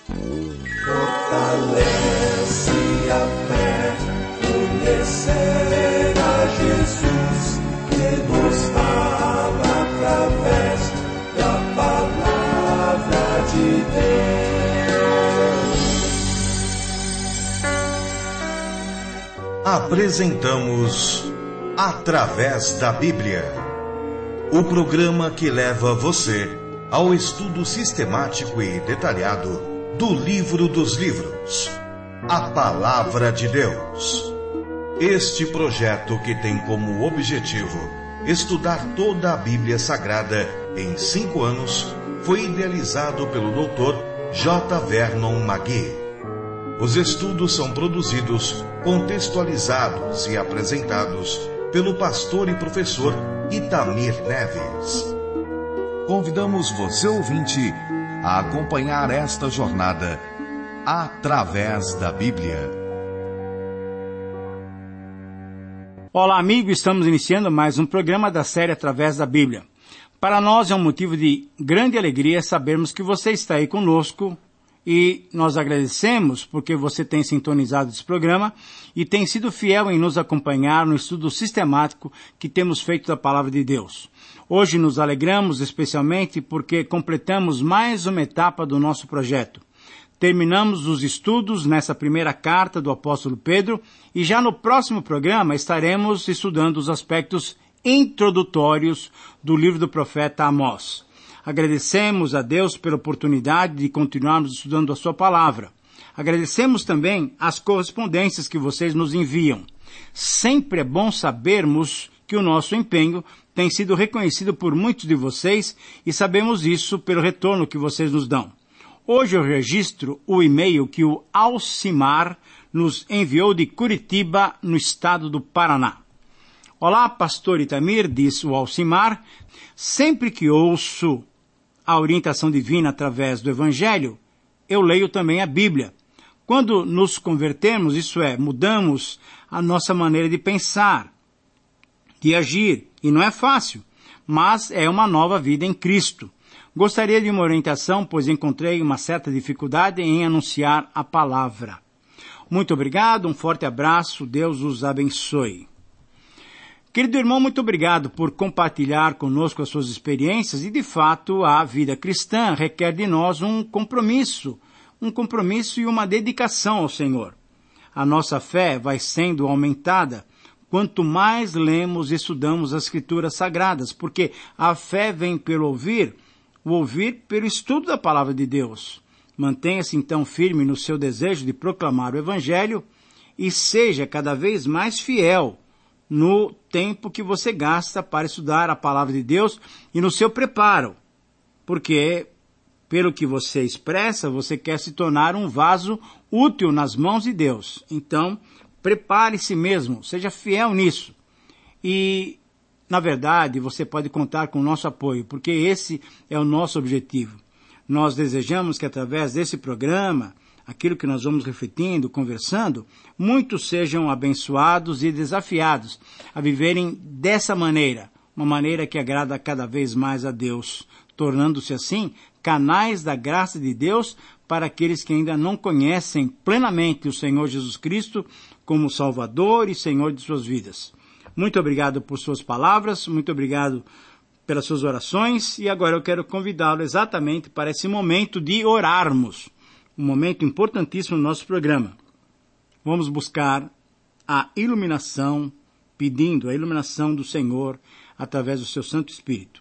Fortalece a fé, conhecer a Jesus, que nos fala através da palavra de Deus. Apresentamos Através da Bíblia, o programa que leva você ao estudo sistemático e detalhado do livro dos livros, a Palavra de Deus. Este projeto, que tem como objetivo estudar toda a Bíblia Sagrada em 5 anos, foi idealizado pelo Dr. J. Vernon McGee. Os estudos são produzidos, contextualizados e apresentados pelo pastor e professor Itamir Neves. Convidamos você, ouvinte, a acompanhar esta jornada através da Bíblia. Olá, amigo, estamos iniciando mais um programa da série Através da Bíblia. Para nós é um motivo de grande alegria sabermos que você está aí conosco e nós agradecemos porque você tem sintonizado esse programa e tem sido fiel em nos acompanhar no estudo sistemático que temos feito da Palavra de Deus. Hoje nos alegramos especialmente porque completamos mais uma etapa do nosso projeto. Terminamos os estudos nessa primeira carta do apóstolo Pedro e já no próximo programa estaremos estudando os aspectos introdutórios do livro do profeta Amós. Agradecemos a Deus pela oportunidade de continuarmos estudando a sua palavra. Agradecemos também as correspondências que vocês nos enviam. Sempre é bom sabermos que o nosso empenho tem sido reconhecido por muitos de vocês e sabemos isso pelo retorno que vocês nos dão. Hoje eu registro o e-mail que o Alcimar nos enviou de Curitiba, no estado do Paraná. Olá, pastor Itamir, diz o Alcimar. Sempre que ouço a orientação divina através do Evangelho, eu leio também a Bíblia. Quando nos convertemos, isso é, mudamos a nossa maneira de pensar, de agir, e não é fácil, mas é uma nova vida em Cristo. Gostaria de uma orientação, pois encontrei uma certa dificuldade em anunciar a palavra. Muito obrigado, um forte abraço, Deus os abençoe. Querido irmão, muito obrigado por compartilhar conosco as suas experiências e, de fato, a vida cristã requer de nós um compromisso e uma dedicação ao Senhor. A nossa fé vai sendo aumentada quanto mais lemos e estudamos as Escrituras Sagradas, porque a fé vem pelo ouvir, o ouvir pelo estudo da Palavra de Deus. Mantenha-se então firme no seu desejo de proclamar o Evangelho e seja cada vez mais fiel no tempo que você gasta para estudar a Palavra de Deus e no seu preparo, porque, pelo que você expressa, você quer se tornar um vaso útil nas mãos de Deus. Então, prepare-se mesmo, seja fiel nisso. E, na verdade, você pode contar com o nosso apoio, porque esse é o nosso objetivo. Nós desejamos que, através desse programa, aquilo que nós vamos refletindo, conversando, muitos sejam abençoados e desafiados a viverem dessa maneira, uma maneira que agrada cada vez mais a Deus, tornando-se assim canais da graça de Deus para aqueles que ainda não conhecem plenamente o Senhor Jesus Cristo como Salvador e Senhor de suas vidas. Muito obrigado por suas palavras, muito obrigado pelas suas orações e agora eu quero convidá-lo exatamente para esse momento de orarmos. Um momento importantíssimo no nosso programa. Vamos buscar a iluminação, pedindo a iluminação do Senhor através do seu Santo Espírito.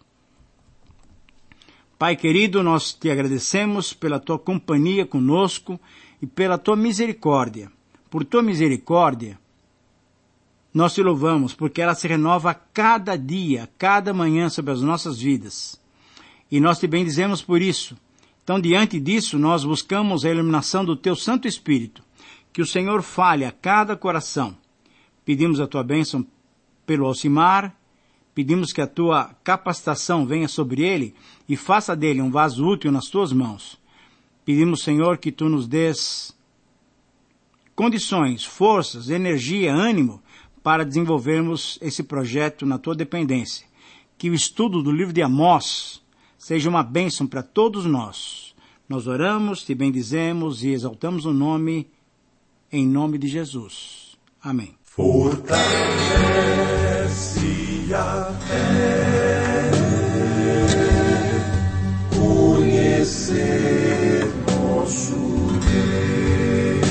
Pai querido, nós te agradecemos pela tua companhia conosco e pela tua misericórdia. Por tua misericórdia, nós te louvamos, porque ela se renova a cada dia, cada manhã sobre as nossas vidas. E nós te bendizemos por isso. Então, diante disso, nós buscamos a iluminação do teu Santo Espírito, que o Senhor fale a cada coração. Pedimos a tua bênção pelo Alcimar, pedimos que a tua capacitação venha sobre ele e faça dele um vaso útil nas tuas mãos. Pedimos, Senhor, que tu nos dês condições, forças, energia, ânimo para desenvolvermos esse projeto na tua dependência. Que o estudo do livro de Amós seja uma bênção para todos nós. Nós oramos, te bendizemos e exaltamos o nome, em nome de Jesus. Amém. Fortalece a fé, conhecer nosso Deus.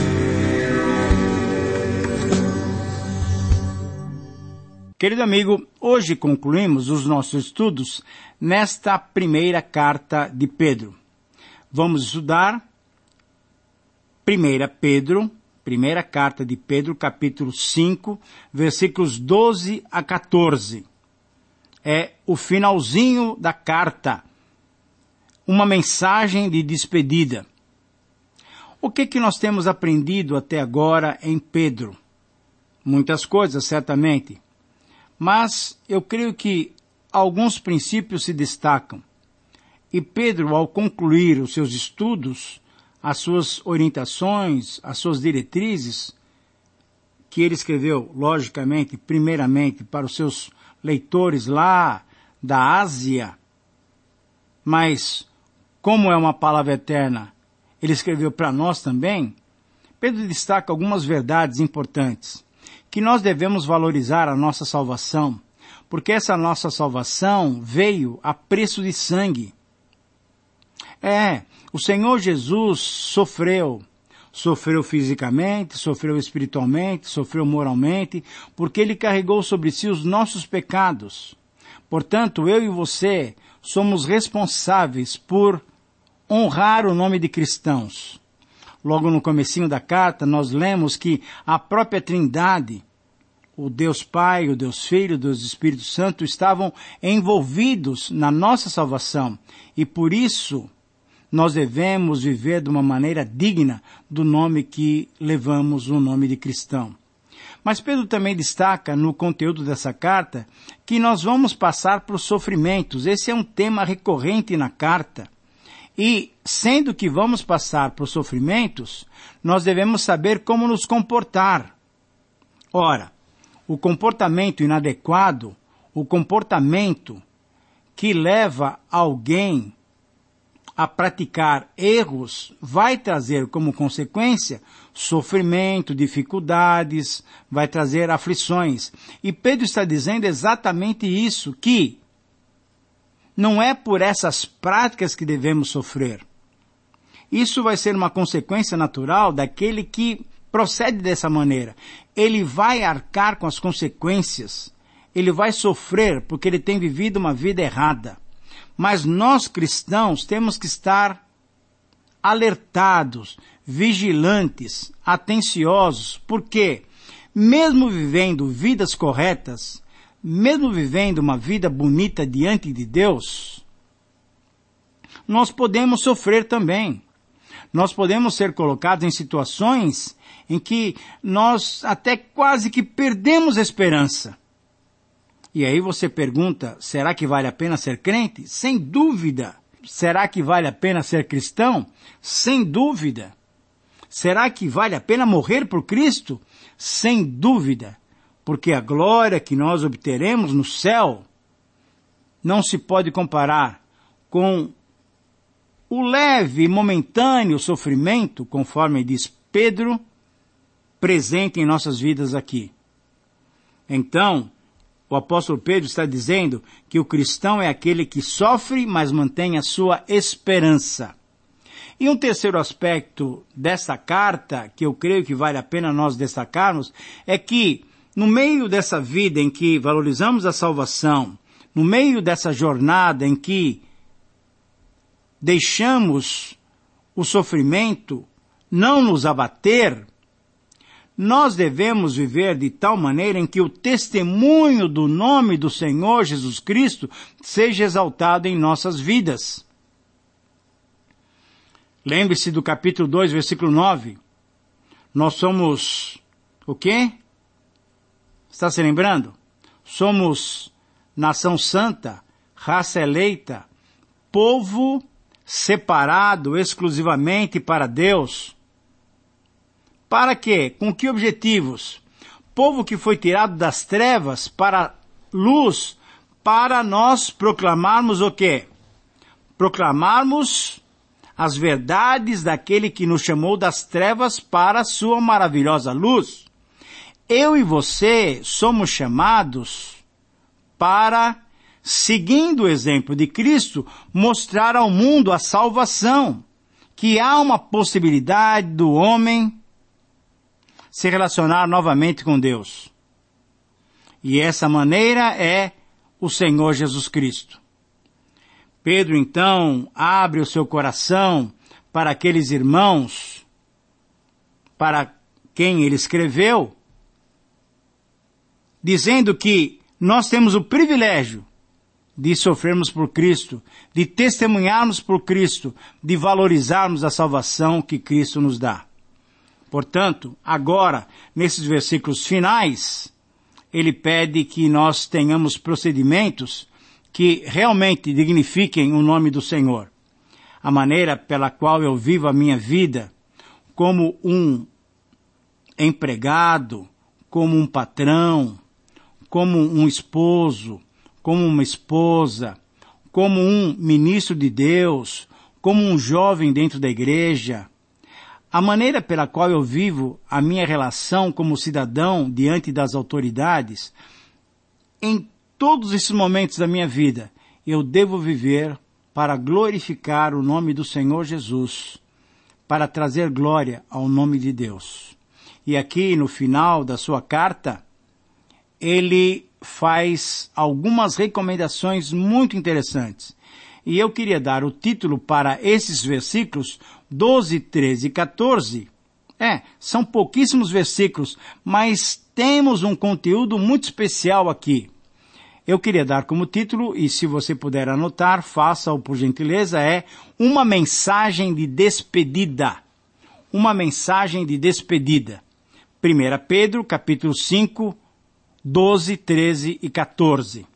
Querido amigo, hoje concluímos os nossos estudos nesta primeira carta de Pedro. Vamos estudar 1 Pedro, primeira carta de Pedro, capítulo 5, versículos 12 a 14. É o finalzinho da carta, uma mensagem de despedida. O que nós temos aprendido até agora em Pedro? Muitas coisas, certamente. Mas eu creio que alguns princípios se destacam. E Pedro, ao concluir os seus estudos, as suas orientações, as suas diretrizes, que ele escreveu, logicamente, primeiramente para os seus leitores lá da Ásia, mas, como é uma palavra eterna, ele escreveu para nós também, Pedro destaca algumas verdades importantes, que nós devemos valorizar a nossa salvação, porque essa nossa salvação veio a preço de sangue. O Senhor Jesus sofreu fisicamente, sofreu espiritualmente, sofreu moralmente, porque Ele carregou sobre si os nossos pecados. Portanto, eu e você somos responsáveis por honrar o nome de cristãos. Logo no comecinho da carta, nós lemos que a própria Trindade, o Deus Pai, o Deus Filho, o Deus Espírito Santo, estavam envolvidos na nossa salvação. E por isso, nós devemos viver de uma maneira digna do nome que levamos, o nome de cristão. Mas Pedro também destaca no conteúdo dessa carta que nós vamos passar por sofrimentos. Esse é um tema recorrente na carta. E, sendo que vamos passar por sofrimentos, nós devemos saber como nos comportar. Ora, o comportamento inadequado, o comportamento que leva alguém a praticar erros, vai trazer como consequência sofrimento, dificuldades, vai trazer aflições. E Pedro está dizendo exatamente isso, que não é por essas práticas que devemos sofrer. Isso vai ser uma consequência natural daquele que procede dessa maneira. Ele vai arcar com as consequências, ele vai sofrer porque ele tem vivido uma vida errada. Mas nós cristãos temos que estar alertados, vigilantes, atenciosos, porque mesmo vivendo vidas corretas, mesmo vivendo uma vida bonita diante de Deus, nós podemos sofrer também. Nós podemos ser colocados em situações em que nós até quase que perdemos a esperança. E aí você pergunta, será que vale a pena ser crente? Sem dúvida. Será que vale a pena ser cristão? Sem dúvida. Será que vale a pena morrer por Cristo? Sem dúvida. Porque a glória que nós obteremos no céu não se pode comparar com o leve e momentâneo sofrimento, conforme diz Pedro, presente em nossas vidas aqui. Então, o apóstolo Pedro está dizendo que o cristão é aquele que sofre, mas mantém a sua esperança. E um terceiro aspecto dessa carta, que eu creio que vale a pena nós destacarmos, é que no meio dessa vida em que valorizamos a salvação, no meio dessa jornada em que deixamos o sofrimento não nos abater, nós devemos viver de tal maneira em que o testemunho do nome do Senhor Jesus Cristo seja exaltado em nossas vidas. Lembre-se do capítulo 2, versículo 9. Nós somos o quê? Está se lembrando? Somos nação santa, raça eleita, povo separado exclusivamente para Deus. Para quê? Com que objetivos? Povo que foi tirado das trevas para a luz, para nós proclamarmos o quê? Proclamarmos as verdades daquele que nos chamou das trevas para a sua maravilhosa luz. Eu e você somos chamados para, seguindo o exemplo de Cristo, mostrar ao mundo a salvação, que há uma possibilidade do homem se relacionar novamente com Deus. E essa maneira é o Senhor Jesus Cristo. Pedro, então, abre o seu coração para aqueles irmãos para quem ele escreveu, dizendo que nós temos o privilégio de sofrermos por Cristo, de testemunharmos por Cristo, de valorizarmos a salvação que Cristo nos dá. Portanto, agora, nesses versículos finais, ele pede que nós tenhamos procedimentos que realmente dignifiquem o nome do Senhor. A maneira pela qual eu vivo a minha vida, como um empregado, como um patrão, como um esposo, como uma esposa, como um ministro de Deus, como um jovem dentro da igreja. A maneira pela qual eu vivo a minha relação como cidadão diante das autoridades, em todos esses momentos da minha vida, eu devo viver para glorificar o nome do Senhor Jesus, para trazer glória ao nome de Deus. E aqui no final da sua carta, ele faz algumas recomendações muito interessantes. E eu queria dar o título para esses versículos 12, 13 e 14. São pouquíssimos versículos, mas temos um conteúdo muito especial aqui. Eu queria dar como título, e se você puder anotar, faça-o por gentileza, uma mensagem de despedida. Uma mensagem de despedida. 1 Pedro, capítulo 5, 12, 13 e 14.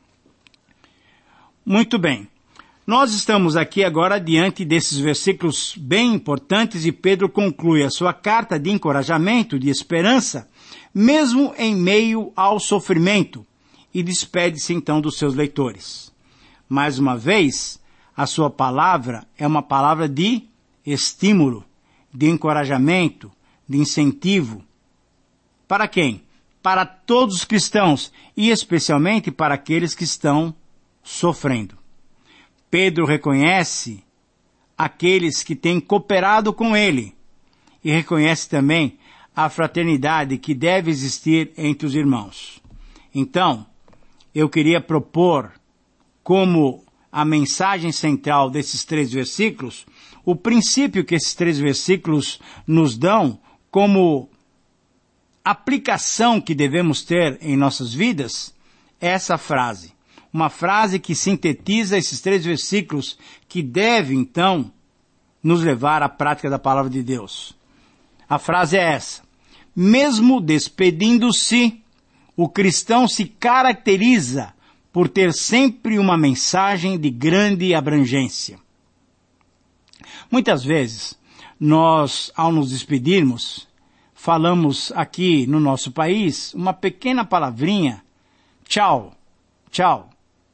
Muito bem. Nós estamos aqui agora diante desses versículos bem importantes e Pedro conclui a sua carta de encorajamento, de esperança, mesmo em meio ao sofrimento, e despede-se então dos seus leitores. Mais uma vez, a sua palavra é uma palavra de estímulo, de encorajamento, de incentivo. Para quem? Para todos os cristãos, e especialmente para aqueles que estão sofrendo. Pedro reconhece aqueles que têm cooperado com ele e reconhece também a fraternidade que deve existir entre os irmãos. Então, eu queria propor como a mensagem central desses 3 versículos, o princípio que esses 3 versículos nos dão como aplicação que devemos ter em nossas vidas, é essa frase. Uma frase que sintetiza esses 3 versículos que deve, então, nos levar à prática da palavra de Deus. A frase é essa: mesmo despedindo-se, o cristão se caracteriza por ter sempre uma mensagem de grande abrangência. Muitas vezes, nós, ao nos despedirmos, falamos aqui no nosso país uma pequena palavrinha, tchau, tchau.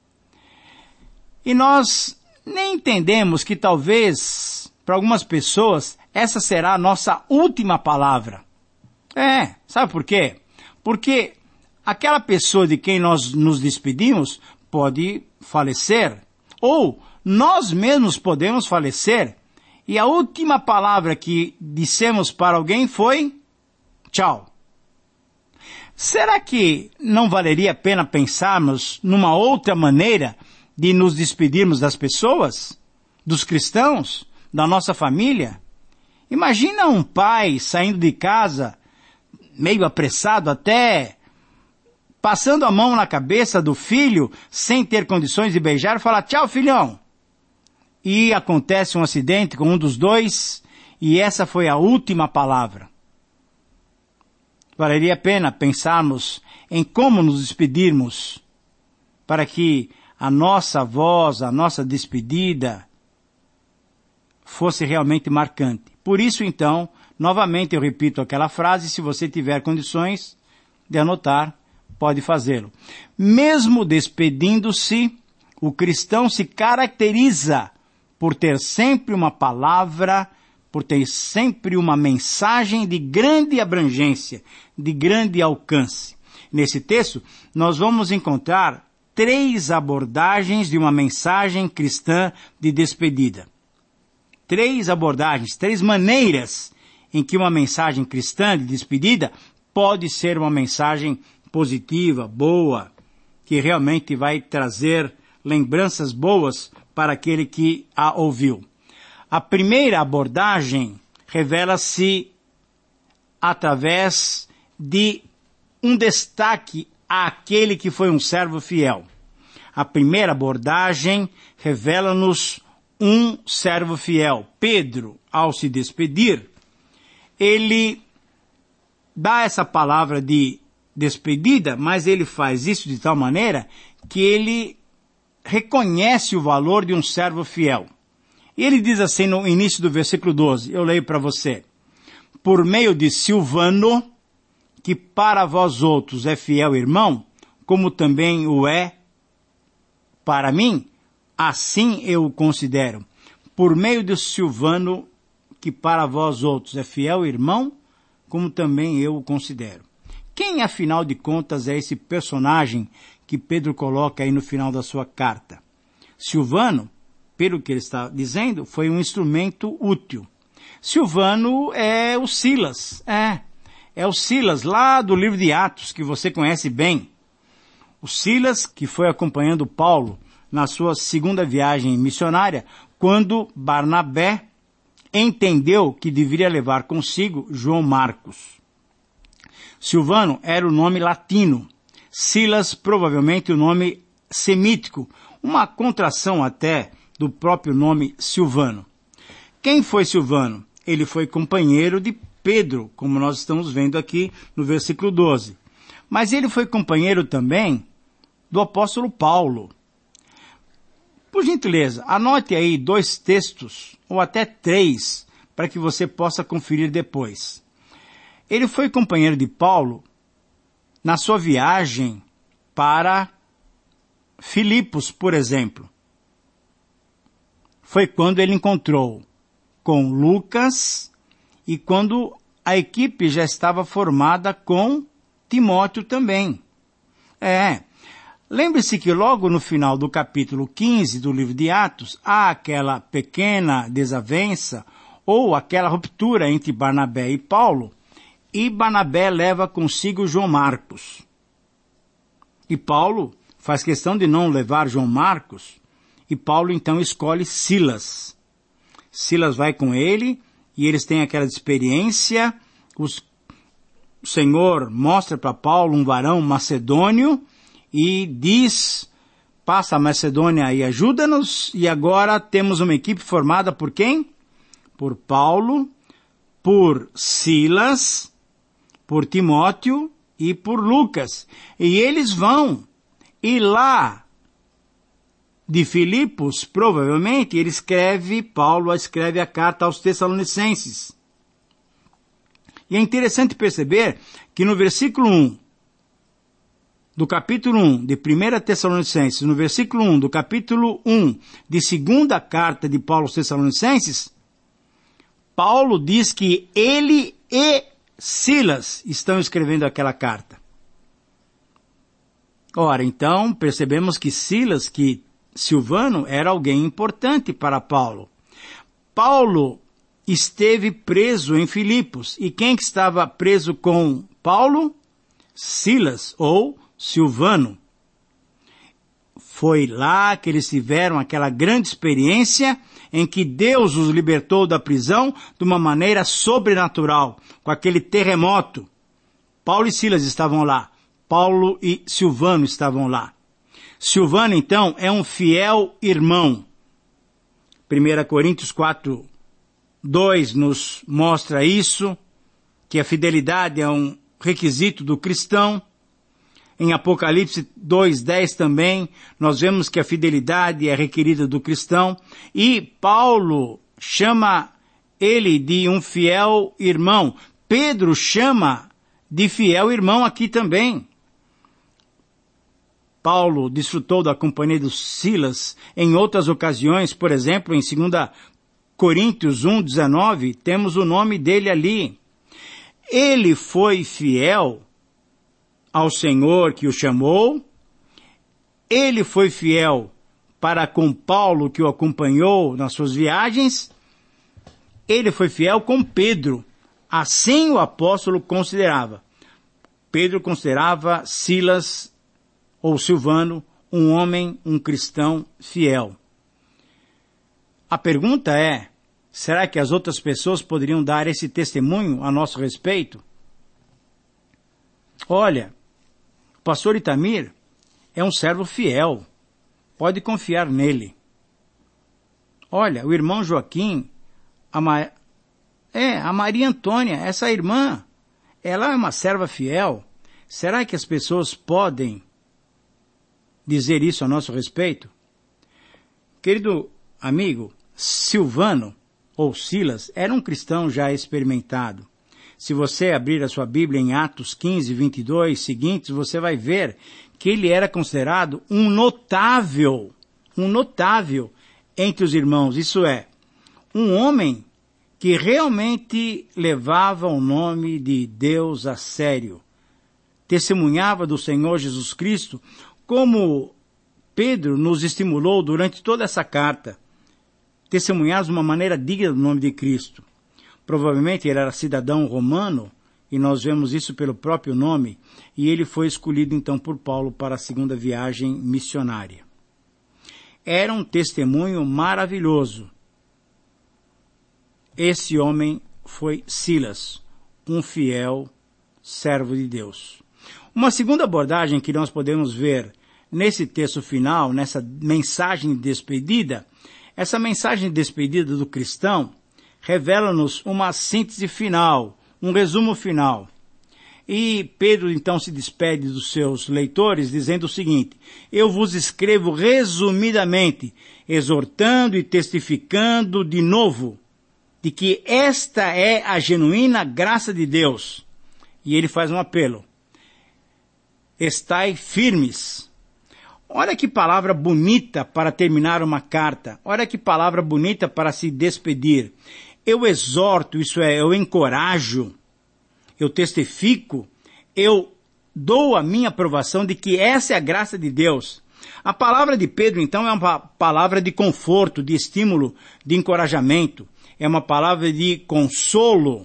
E nós nem entendemos que talvez, para algumas pessoas, essa será a nossa última palavra. Sabe por quê? Porque aquela pessoa de quem nós nos despedimos pode falecer, ou nós mesmos podemos falecer, e a última palavra que dissemos para alguém foi tchau. Será que não valeria a pena pensarmos numa outra maneira de nos despedirmos das pessoas, dos cristãos, da nossa família? Imagina um pai saindo de casa, meio apressado até, passando a mão na cabeça do filho, sem ter condições de beijar, e falar, tchau, filhão. E acontece um acidente com um dos dois, e essa foi a última palavra. Valeria a pena pensarmos em como nos despedirmos, para que a nossa voz, a nossa despedida, fosse realmente marcante. Por isso, então, novamente eu repito aquela frase, se você tiver condições de anotar, pode fazê-lo. Mesmo despedindo-se, o cristão se caracteriza por ter sempre uma palavra, por ter sempre uma mensagem de grande abrangência, de grande alcance. Nesse texto, nós vamos encontrar 3 abordagens de uma mensagem cristã de despedida. 3 abordagens, 3 maneiras em que uma mensagem cristã de despedida pode ser uma mensagem positiva, boa, que realmente vai trazer lembranças boas para aquele que a ouviu. A primeira abordagem revela-se através de um destaque àquele que foi um servo fiel. A primeira abordagem revela-nos um servo fiel. Pedro, ao se despedir, ele dá essa palavra de despedida, mas ele faz isso de tal maneira que ele reconhece o valor de um servo fiel. E ele diz assim no início do versículo 12, eu leio para você. Por meio de Silvano, que para vós outros é fiel irmão, como também o é para mim, assim eu o considero. Por meio de Silvano, que para vós outros é fiel irmão, como também eu o considero. Quem, afinal de contas, é esse personagem que Pedro coloca aí no final da sua carta? Silvano, pelo que ele está dizendo, foi um instrumento útil. Silvano é o Silas. É o Silas, lá do livro de Atos, que você conhece bem. O Silas, que foi acompanhando Paulo na sua segunda viagem missionária, quando Barnabé entendeu que deveria levar consigo João Marcos. Silvano era o nome latino. Silas, provavelmente o nome semítico, uma contração até do próprio nome Silvano. Quem foi Silvano? Ele foi companheiro de Pedro, como nós estamos vendo aqui no versículo 12. Mas ele foi companheiro também do apóstolo Paulo. Por gentileza, anote aí 2 textos, ou até 3, para que você possa conferir depois. Ele foi companheiro de Paulo na sua viagem para Filipos, por exemplo. Foi quando ele encontrou com Lucas e quando a equipe já estava formada com Timóteo também. Lembre-se que logo no final do capítulo 15 do livro de Atos, há aquela pequena desavença ou aquela ruptura entre Barnabé e Paulo, e Barnabé leva consigo João Marcos. E Paulo faz questão de não levar João Marcos, e Paulo então escolhe Silas. Silas vai com ele, e eles têm aquela experiência. O Senhor mostra para Paulo um varão macedônio, e diz, passa a Macedônia e ajuda-nos, e agora temos uma equipe formada por quem? Por Paulo, por Silas, por Timóteo e por Lucas. E eles vão, e lá de Filipos, provavelmente, Paulo escreve a carta aos Tessalonicenses. E é interessante perceber que no versículo 1, do capítulo 1 de 1 Tessalonicenses, no versículo 1 do capítulo 1 de 2ª carta de Paulo aos Tessalonicenses, Paulo diz que ele e Silas estão escrevendo aquela carta. Ora, então, percebemos que Silvano era alguém importante para Paulo. Paulo esteve preso em Filipos. E quem que estava preso com Paulo? Silas, ou Silvano. Foi lá que eles tiveram aquela grande experiência em que Deus os libertou da prisão de uma maneira sobrenatural, com aquele terremoto. Paulo e Silas estavam lá. Paulo e Silvano estavam lá. Silvano, então, é um fiel irmão. 1 Coríntios 4:2 nos mostra isso, que a fidelidade é um requisito do cristão. Em Apocalipse 2:10 também, nós vemos que a fidelidade é requerida do cristão. E Paulo chama ele de um fiel irmão. Pedro chama de fiel irmão aqui também. Paulo desfrutou da companhia dos Silas em outras ocasiões, por exemplo, em 2 Coríntios 1:19, temos o nome dele ali. Ele foi fiel ao Senhor que o chamou, ele foi fiel para com Paulo que o acompanhou nas suas viagens, ele foi fiel com Pedro, assim o apóstolo considerava. Pedro considerava Silas ou Silvano um homem, um cristão fiel. A pergunta é, será que as outras pessoas poderiam dar esse testemunho a nosso respeito? Olha, o pastor Itamir é um servo fiel, pode confiar nele. Olha, o irmão Joaquim, a Maria Antônia, essa irmã, ela é uma serva fiel. Será que as pessoas podem dizer isso a nosso respeito? Querido amigo, Silvano, ou Silas, era um cristão já experimentado. Se você abrir a sua Bíblia em Atos 15, 22 seguintes, você vai ver que ele era considerado um notável entre os irmãos. Isso é, um homem que realmente levava o nome de Deus a sério. Testemunhava do Senhor Jesus Cristo, como Pedro nos estimulou durante toda essa carta. Testemunhar de uma maneira digna do nome de Cristo. Provavelmente ele era cidadão romano, e nós vemos isso pelo próprio nome, e ele foi escolhido então por Paulo para a segunda viagem missionária. Era um testemunho maravilhoso. Esse homem foi Silas, um fiel servo de Deus. Uma segunda abordagem que nós podemos ver nesse texto final, nessa mensagem de despedida, essa mensagem de despedida do cristão revela-nos uma síntese final, um resumo final. E Pedro então se despede dos seus leitores dizendo o seguinte: eu vos escrevo resumidamente, exortando e testificando de novo de que esta é a genuína graça de Deus. E ele faz um apelo: estai firmes. Olha que palavra bonita para terminar uma carta. Olha que palavra bonita para se despedir. Eu exorto, isso é, eu encorajo, eu testifico, eu dou a minha aprovação de que essa é a graça de Deus. A palavra de Pedro, então, é uma palavra de conforto, de estímulo, de encorajamento. É uma palavra de consolo,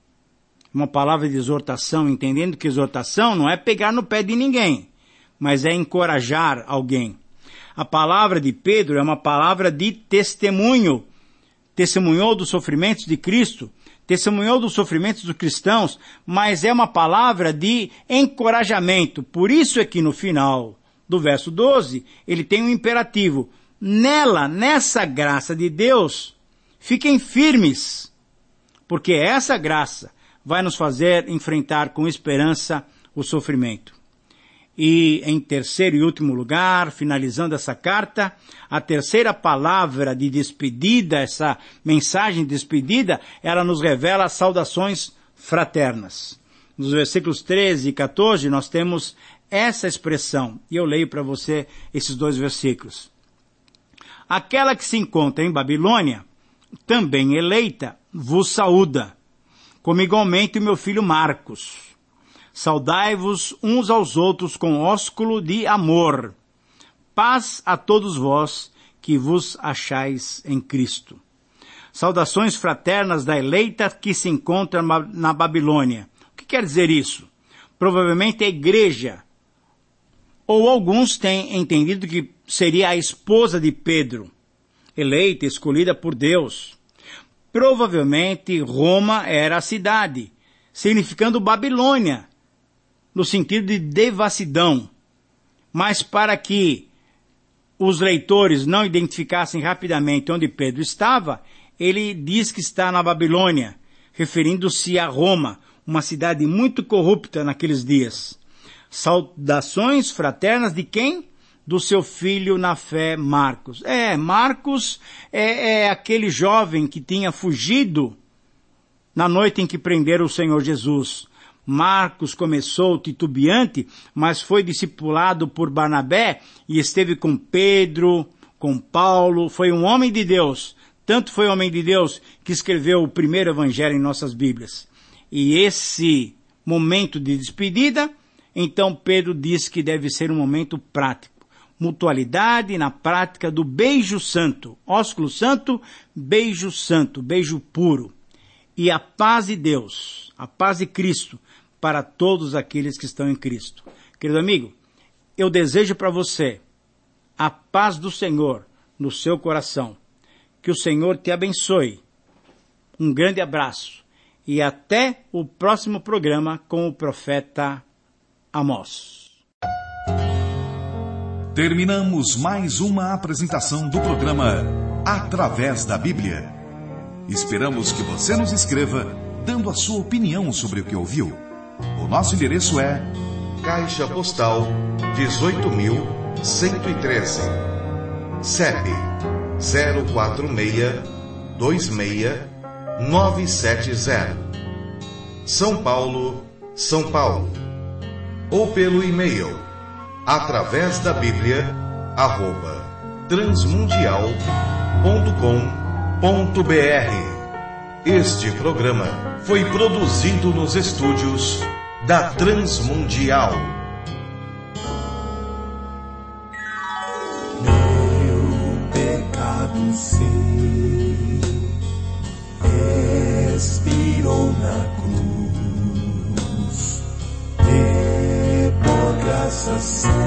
uma palavra de exortação, entendendo que exortação não é pegar no pé de ninguém, mas é encorajar alguém. A palavra de Pedro é uma palavra de testemunho. Testemunhou dos sofrimentos de Cristo, testemunhou dos sofrimentos dos cristãos, mas é uma palavra de encorajamento. Por isso é que no final do verso 12, ele tem um imperativo. Nessa graça de Deus, fiquem firmes, porque essa graça vai nos fazer enfrentar com esperança o sofrimento. E em terceiro e último lugar, finalizando essa carta, a terceira palavra de despedida, essa mensagem de despedida, ela nos revela saudações fraternas. Nos versículos 13 e 14 nós temos essa expressão, e eu leio para você esses dois versículos. Aquela que se encontra em Babilônia, também eleita, vos saúda, como igualmente o meu filho Marcos. Saudai-vos uns aos outros com ósculo de amor. Paz a todos vós que vos achais em Cristo. Saudações fraternas da eleita que se encontra na Babilônia. O que quer dizer isso? Provavelmente a igreja, ou alguns têm entendido que seria a esposa de Pedro, eleita, escolhida por Deus. Provavelmente Roma era a cidade, significando Babilônia, no sentido de devassidão. Mas para que os leitores não identificassem rapidamente onde Pedro estava, ele diz que está na Babilônia, referindo-se a Roma, uma cidade muito corrupta naqueles dias. Saudações fraternas de quem? Do seu filho na fé, Marcos. Marcos é aquele jovem que tinha fugido na noite em que prenderam o Senhor Jesus. Marcos começou titubeante, mas foi discipulado por Barnabé e esteve com Pedro, com Paulo. Foi um homem de Deus. Tanto foi homem de Deus que escreveu o primeiro evangelho em nossas Bíblias. E esse momento de despedida, então Pedro diz que deve ser um momento prático. Mutualidade na prática do beijo santo. Ósculo santo, beijo puro. E a paz de Deus, a paz de Cristo, para todos aqueles que estão em Cristo. Querido amigo, eu desejo para você a paz do Senhor no seu coração. Que o Senhor te abençoe. Um grande abraço e até o próximo programa com o profeta Amós. Terminamos mais uma apresentação do programa Através da Bíblia. Esperamos que você nos escreva dando a sua opinião sobre o que ouviu. O nosso endereço é Caixa Postal 18.113, CEP 04626-970, São Paulo, São Paulo. Ou pelo e-mail através da Bíblia @transmundial.com.br. Este programa foi produzido nos estúdios da Transmundial. Meu pecado sim expirou na cruz, e por graça